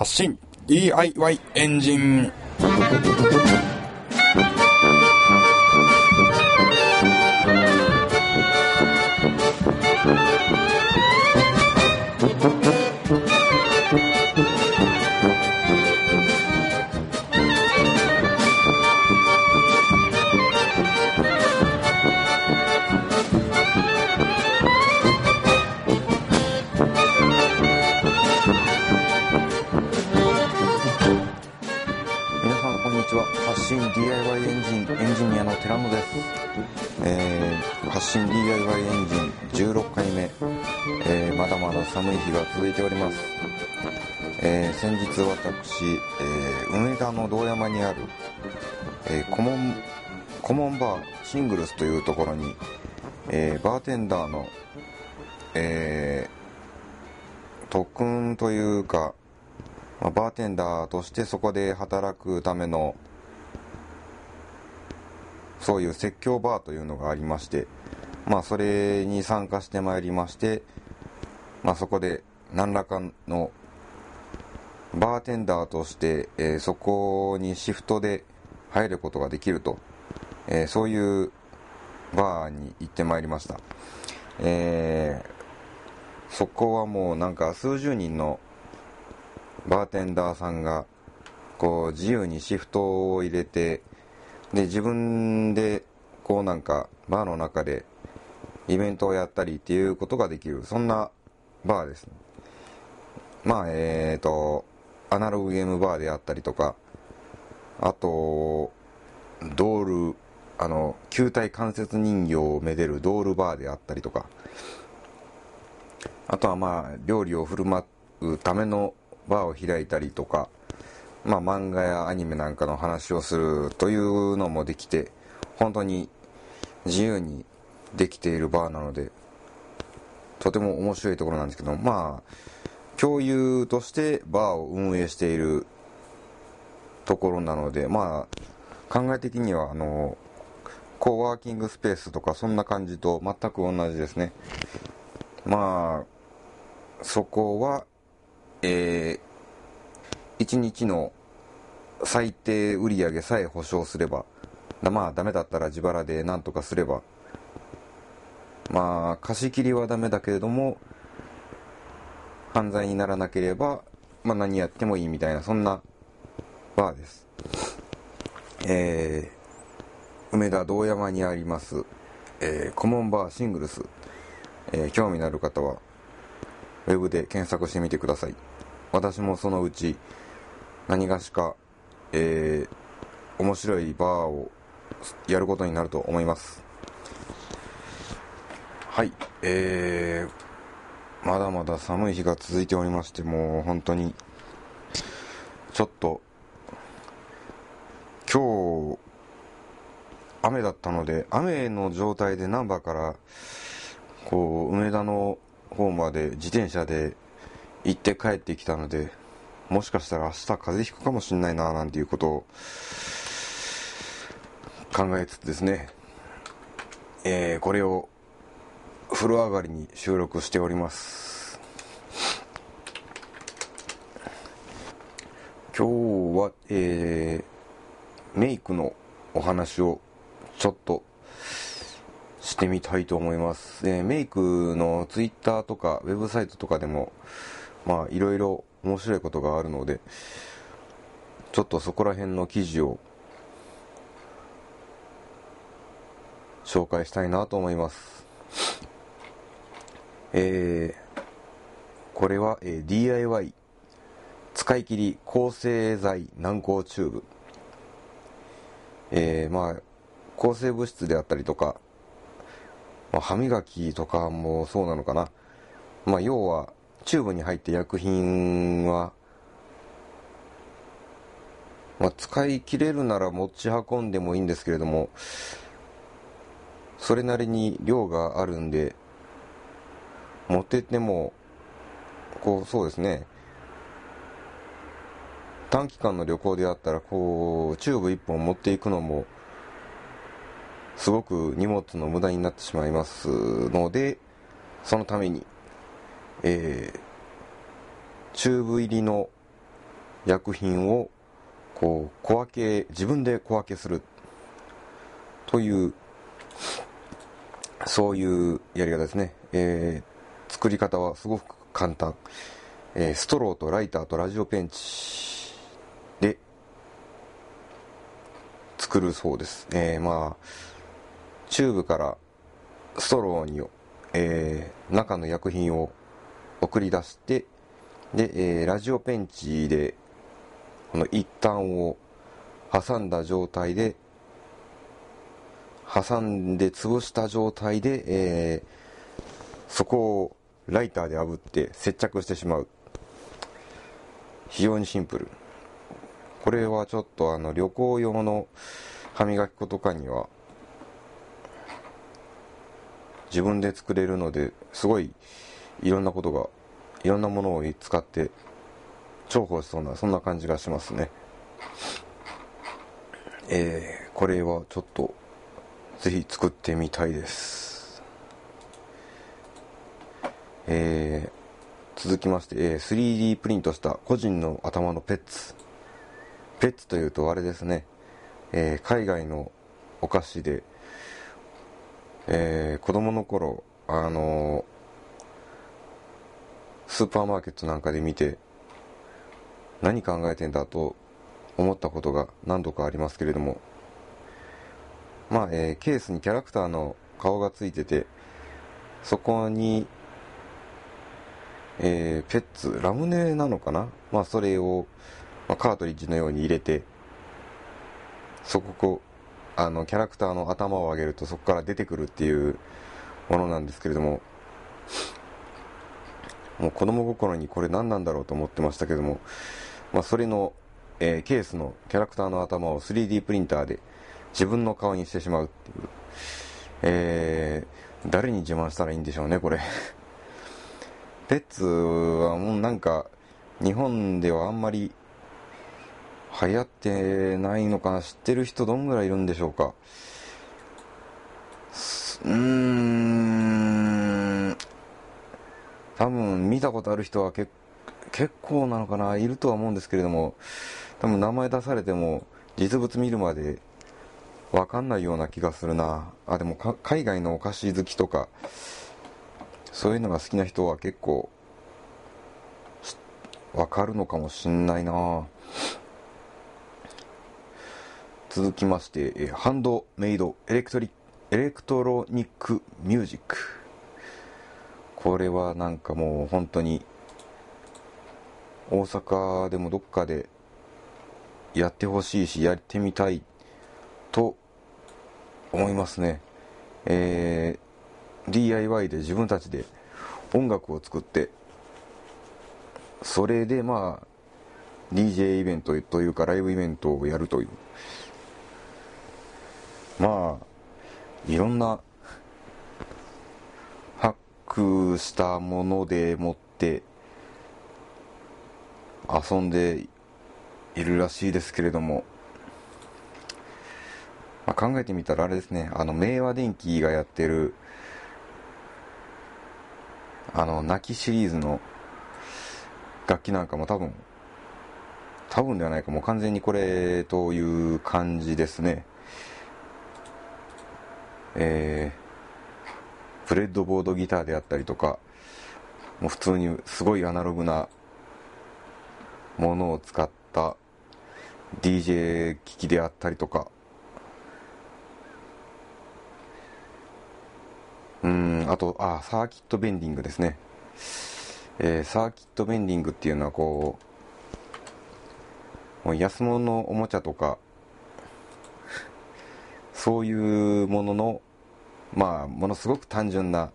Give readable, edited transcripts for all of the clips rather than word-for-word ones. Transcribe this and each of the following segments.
発信 DIY エンジン。 発信 DIY エンジニアの寺野です。発信 DIY エンジン16回目、まだまだ寒い日が続いております。先日私、梅田の堂山にある、コモンバーシングルスというところに、バーテンダーの、特訓というか、バーテンダーとしてそこで働くためのそういう説教バーというのがありまして、それに参加してまいりまして、そこで何らかのバーテンダーとして、そこにシフトで入ることができると、そういうバーに行ってまいりました。そこはもうなんか数十人のバーテンダーさんがこう自由にシフトを入れて、で自分でこうなんかバーの中でイベントをやったりっていうことができる、そんなバーです。アナログゲームバーであったりとか、あとドール、球体関節人形をめでるドールバーであったりとか、あとは料理を振る舞うためのバーを開いたりとか、漫画やアニメなんかの話をするというのもできて、本当に自由にできているバーなので、とても面白いところなんですけど、共有としてバーを運営しているところなので、考え的にはコーワーキングスペースとかそんな感じと全く同じですね。そこは1日の最低売上さえ保証すれば、ダメだったら自腹でなんとかすれば、貸し切りはダメだけれども犯罪にならなければ、何やってもいいみたいな、そんなバーです。梅田堂山にあります、コモンバーシングルス、興味のある方はウェブで検索してみてください。私もそのうち何がしか、面白いバーをやることになると思います。はい、まだまだ寒い日が続いておりまして、もう本当にちょっと今日雨だったので、雨の状態で難波からこう梅田の方まで自転車で行って帰ってきたので、もしかしたら明日風邪ひくかもしれないななんていうことを考えつつですね、これを風呂上がりに収録しております。今日は、メイクのお話をちょっとしてみたいと思います。メイクのツイッターとかウェブサイトとかでもいろいろ面白いことがあるので、ちょっとそこら辺の記事を紹介したいなと思います。これは、DIY 使い切り抗生剤軟膏チューブ、抗生物質であったりとか、歯磨きとかもそうなのかな。要はチューブに入った薬品は、使い切れるなら持ち運んでもいいんですけれども、それなりに量があるんで、持ってってもそうですね、短期間の旅行であったらチューブ1本持っていくのもすごく荷物の無駄になってしまいますので、そのために、チューブ入りの薬品をこう自分で小分けするというそういうやり方ですね。作り方はすごく簡単。ストローとライターとラジオペンチで作るそうです。まあチューブからストローに、中の薬品を送り出して、で、ラジオペンチでこの一端を挟んで潰した状態で、そこをライターで炙って接着してしまう。非常にシンプル。これはちょっと旅行用の歯磨き粉とかには自分で作れるので、すごいいろんなものを使って重宝しそうな、そんな感じがしますね。これはちょっとぜひ作ってみたいです。続きまして、3D プリントした個人の頭のペッツというとあれですね、海外のお菓子で、子供の頃スーパーマーケットなんかで見て何考えてんだと思ったことが何度かありますけれども、まあ、ケースにキャラクターの顔がついてて、そこに、ペッツラムネなのかな、まあ、それを、カートリッジのように入れて、キャラクターの頭を上げるとそこから出てくるっていうものなんですけれども、もう子供心にこれ何なんだろうと思ってましたけども、それの、ケースのキャラクターの頭を 3D プリンターで自分の顔にしてしまうっていう、誰に自慢したらいいんでしょうね、これ。ペッツはもうなんか日本ではあんまり流行ってないのかな。知ってる人どんぐらいいるんでしょうか。多分見たことある人は結構なのかな、いるとは思うんですけれども、多分名前出されても実物見るまでわかんないような気がするな。でも海外のお菓子好きとかそういうのが好きな人は結構わかるのかもしんないな。続きまして、ハンドメイドエレクトロニックミュージック。これはなんかもう本当に大阪でもどっかでやってほしいし、やってみたいと思いますね。DIY で自分たちで音楽を作って、それでDJ イベントというかライブイベントをやるという、いろんなハックしたものでもって遊んでいるらしいですけれども、考えてみたらあれですね、明和電機がやってる泣きシリーズの楽器なんかも多分ではないか、もう完全にこれという感じですね。ブレッドボードギターであったりとか、もう普通にすごいアナログなものを使った DJ 機器であったりとか、あとサーキットベンディングですね。サーキットベンディングっていうのはもう安物のおもちゃとかそういうもののものすごく単純な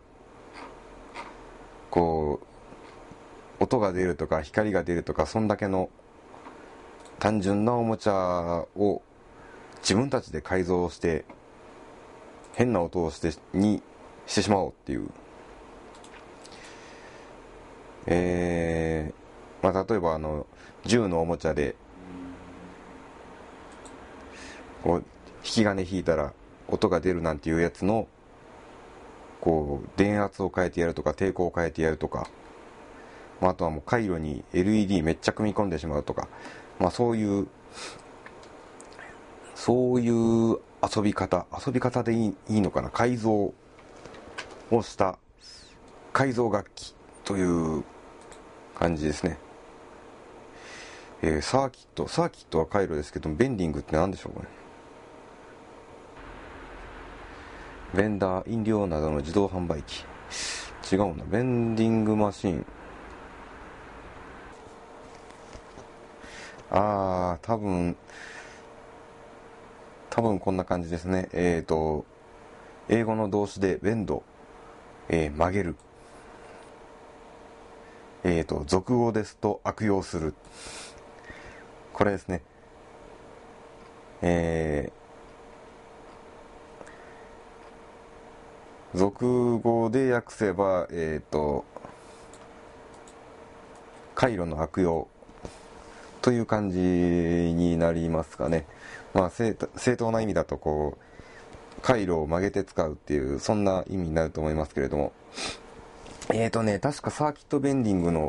音が出るとか光が出るとか、そんだけの単純なおもちゃを自分たちで改造して変な音をしてしまおうっていう、例えば銃のおもちゃで引き金引いたら音が出るなんていうやつの電圧を変えてやるとか抵抗を変えてやるとか、 あとはもう回路に LED めっちゃ組み込んでしまうとか、そういう遊び方でいいのかな、改造をした改造楽器という感じですね。サーキットは回路ですけども、ベンディングって何でしょうかね。ベンダー、飲料などの自動販売機、違うな、ベンディングマシン、多分こんな感じですね。英語の動詞でベンド、曲げる、俗語ですと悪用する、これですね。俗語で訳せば、回路の悪用という感じになりますかね。正当な意味だとこう回路を曲げて使うっていう、そんな意味になると思いますけれども、確かサーキットベンディングの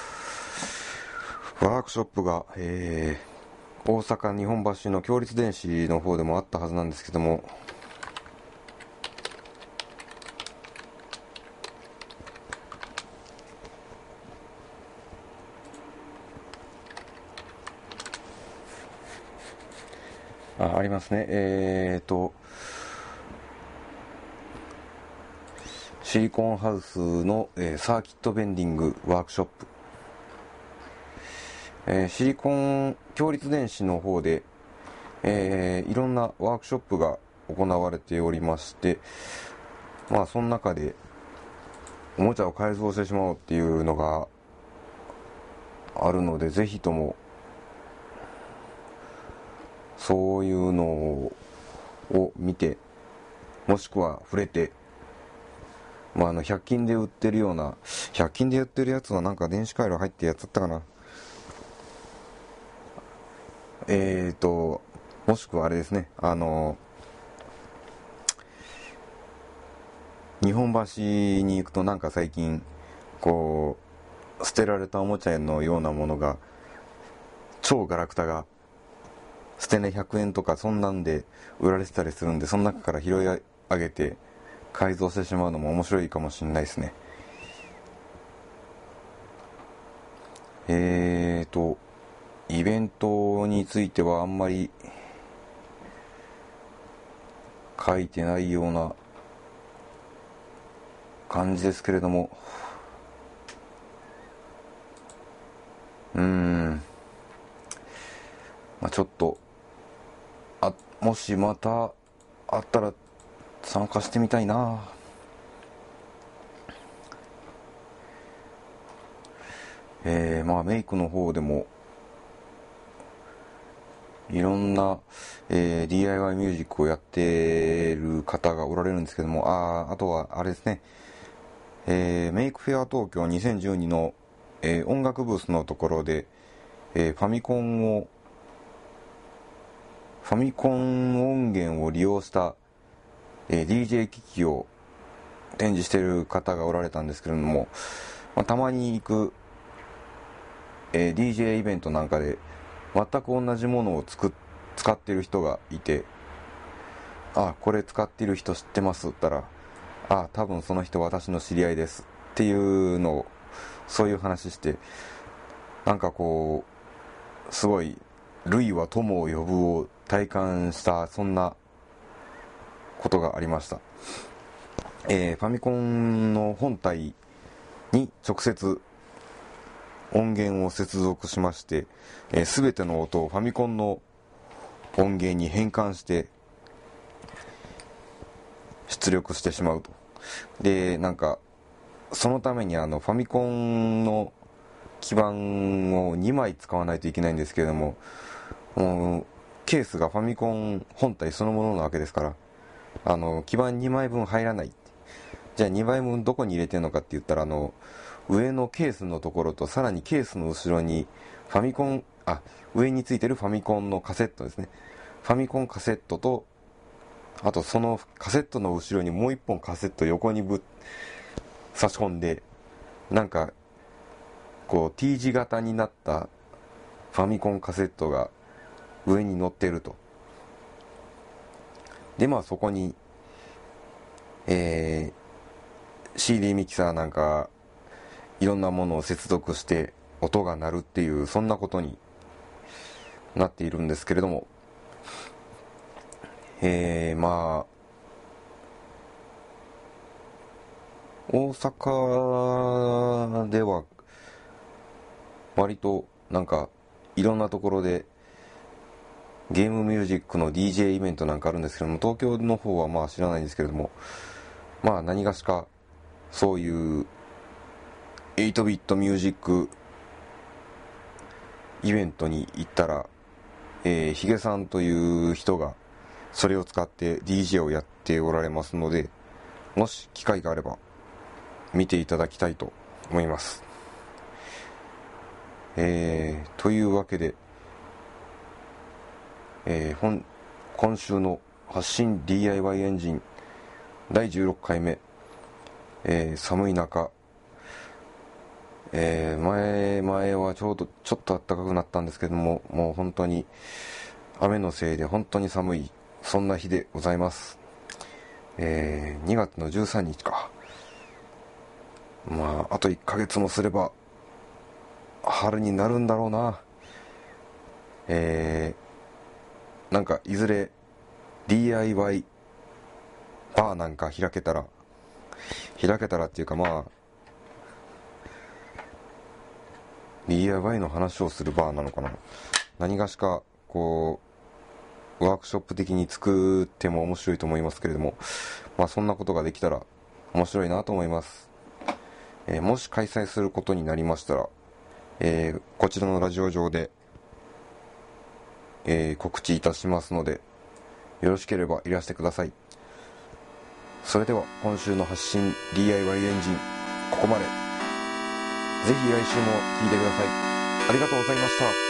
ワークショップが、大阪日本橋の共立電子の方でもあったはずなんですけども、ありますね。シリコンハウスの、サーキットベンディングワークショップ、シリコン共立電子の方で、いろんなワークショップが行われておりまして、その中でおもちゃを改造してしまおうっていうのがあるので、ぜひともそういうのを見て、もしくは触れて、100均で売ってるような、100均で売ってるやつはなんか電子回路入ってるやつだったかな。もしくはあれですね、日本橋に行くとなんか最近、こう、捨てられたおもちゃのようなものが、超ガラクタが、捨て値100円とかそんなんで売られてたりするんで、その中から拾い上げて改造してしまうのも面白いかもしれないですね。イベントについてはあんまり書いてないような感じですけれども、ちょっともしまたあったら参加してみたいな。メイクの方でもいろんな、DIY ミュージックをやってる方がおられるんですけども、あとはあれですね、メイクフェア東京2012の、音楽ブースのところで、ファミコン音源を利用した、DJ 機器を展示している方がおられたんですけれども、たまに行く、DJ イベントなんかで全く同じものを使っている人がいて、これ使っている人知ってますって言ったら、多分その人私の知り合いですっていうのを、そういう話して、なんかこうすごい類は友を呼ぶを体感した、そんなことがありました。ファミコンの本体に直接音源を接続しまして、全ての音をファミコンの音源に変換して出力してしまうと。で、なんかそのためにファミコンの基板を2枚使わないといけないんですけれども、ケースがファミコン本体そのものなわけですから、基板2枚分入らない。じゃあ2枚分どこに入れてるのかって言ったら、上のケースのところと、さらにケースの後ろにファミコン、上についてるファミコンのカセットですね。ファミコンカセットと、あとそのカセットの後ろにもう一本カセット横に差し込んで、なんかこう T 字型になったファミコンカセットが上に乗ってると。でまあそこに、CD ミキサーなんかいろんなものを接続して音が鳴るっていう、そんなことになっているんですけれども、まあ大阪では割となんかいろんなところでゲームミュージックの DJ イベントなんかあるんですけども、東京の方はまあ知らないんですけれども、まあ何がしかそういう8ビットミュージックイベントに行ったら、ヒゲさんという人がそれを使って DJ をやっておられますので、もし機会があれば見ていただきたいと思います。というわけで、今週の発信 DIY エンジン第16回目、寒い中、前はちょっと暖かくなったんですけども、もう本当に雨のせいで本当に寒い、そんな日でございます。2月の13日か。まああと1ヶ月もすれば春になるんだろうな。なんかいずれ DIY バーなんか開けたらっていうか、まあ DIY の話をするバーなのかな、何がしかこうワークショップ的に作っても面白いと思いますけれども、まあそんなことができたら面白いなと思います。もし開催することになりましたら、こちらのラジオ上で、告知いたしますので、よろしければいらしてください。それでは今週の発信 DIY エンジン、ここまで。ぜひ来週も聞いてください。ありがとうございました。